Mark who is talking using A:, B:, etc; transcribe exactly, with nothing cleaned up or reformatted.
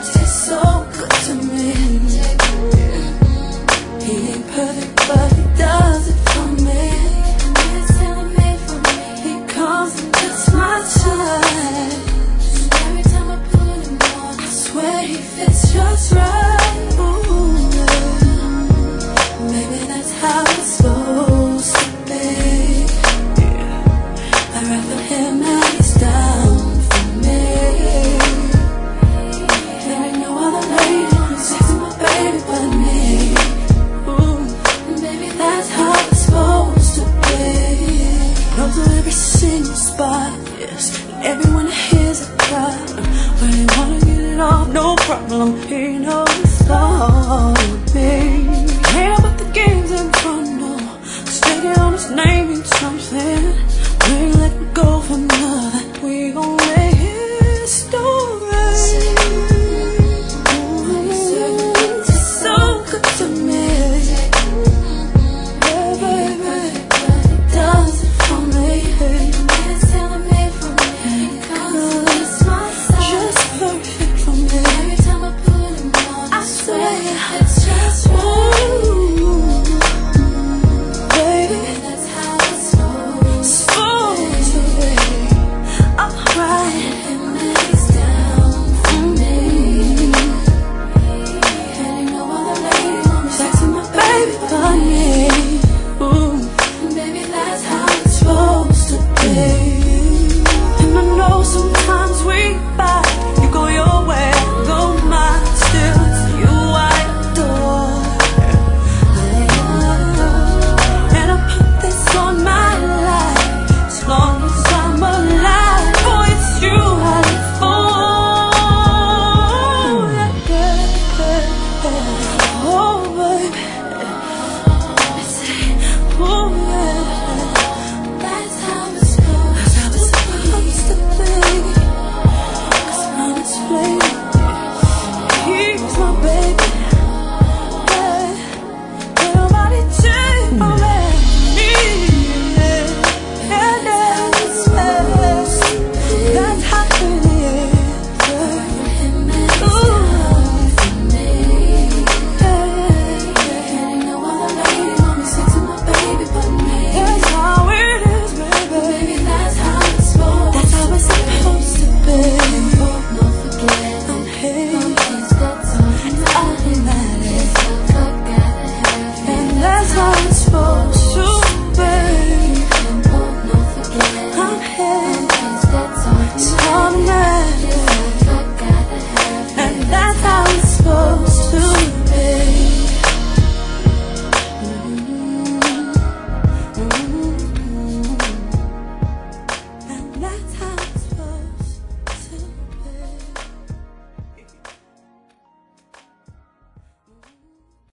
A: tastes so good to me. He ain't perfect, but he does it for me. He comes and gets my time. Every time I put him on, I swear he fits just right. Ooh, maybe that's how it's supposed to be. Yeah. I ride for him and he's down for me. There ain't no other lady who's sexy my baby but me. Ooh, maybe that's how it's supposed to be. Knows to every single spot, yes, and everyone hears a cry. When they wanna get it off, no problem. He knows it's all with me. Ain't about the games in front, no. Sticking on his name means something.